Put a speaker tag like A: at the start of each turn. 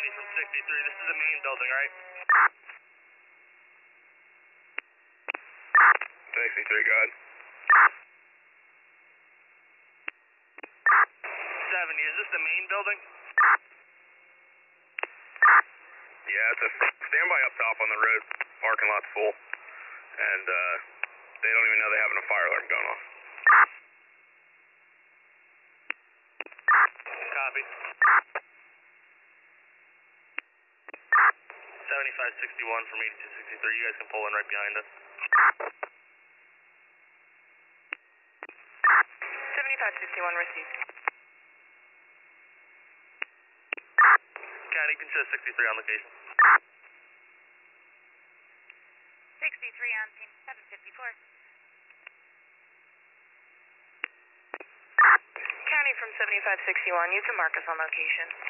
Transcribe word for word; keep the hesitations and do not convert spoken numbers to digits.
A: from sixty-three. This is the main building, right?
B: sixty-three, go ahead.
A: seventy, is this the main building?
B: Yeah, it's a standby up top on the road. Parking lot's full. And uh, they don't even know they're having a fire alarm going off.
A: Copy. seventy-five sixty-one from eighty-two sixty-three. You guys can pull in right behind us.
C: seventy-five sixty-one received.
A: County, you can show sixty-three on location.
C: sixty-three on scene, seven fifty-four. County from seventy-five sixty-one, you can mark us on location.